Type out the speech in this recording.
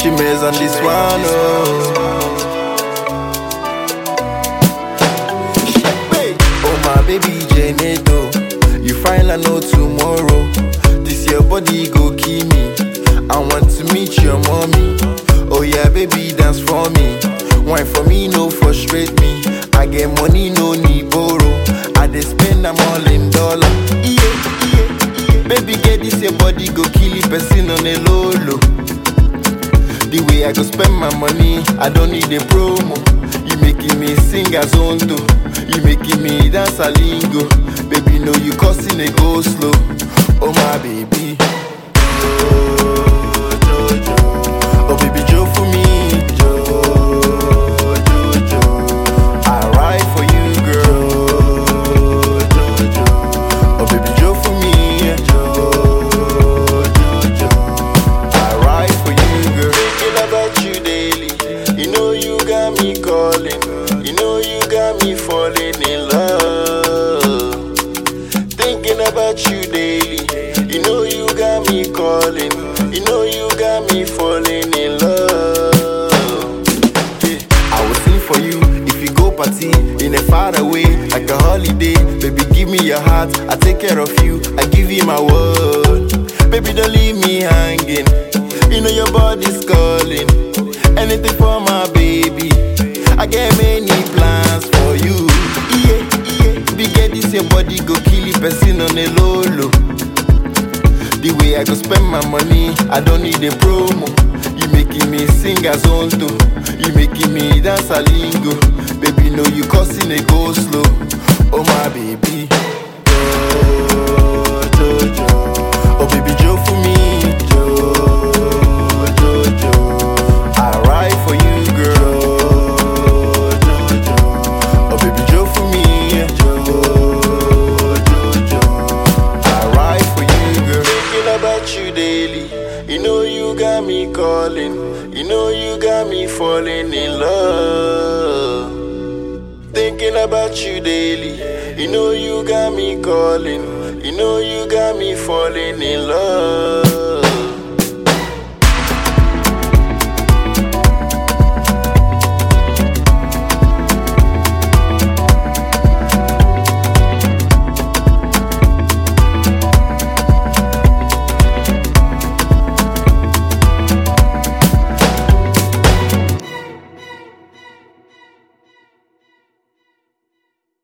Chimes on this one, oh. Oh my baby Janeto, you find I know tomorrow. This your body go kill me. I want to meet your mommy. Oh yeah, baby, dance for me. Wine for me, no frustrate me. I get money, no need borrow. I dey spend them all in dollar. Yeah, yeah, yeah. Baby, get this your body go kill it, person on a low low. The way I go spend my money, I don't need a promo. You making me sing as on to. You making me dance a lingo. Baby, no, you causing a go slow. Oh my baby. Oh baby, Joe for me. I ride for you, girl. Oh baby, Joe for me. I ride for you, girl. Thinking about you daily. You know you got me calling. You know you got me falling in love. Thinking about you daily. You know you got me calling. You know you got me falling in love. Yeah. I will sing for you if you go party in a far away, like a holiday. Baby, give me your heart, I take care of you, I give you my word. Baby, don't leave me hanging. You know your body's calling. Anything for my baby. I get many plans for you. Yeah, yeah. Baby, get this your body go kill it, person on a low low. The way I go spend my money, I don't need a promo. You making me sing as on to. You making me dance a lingo. Baby, no, you causing a go slow. Oh my baby. Oh baby, Joe for me. I ride for you, girl. Oh baby, Joe for me. I ride for you, girl. Thinking about you daily. You know you got me calling. You know you got me falling in love. Thinking about you daily. You know you got me calling. You know you got me falling in love.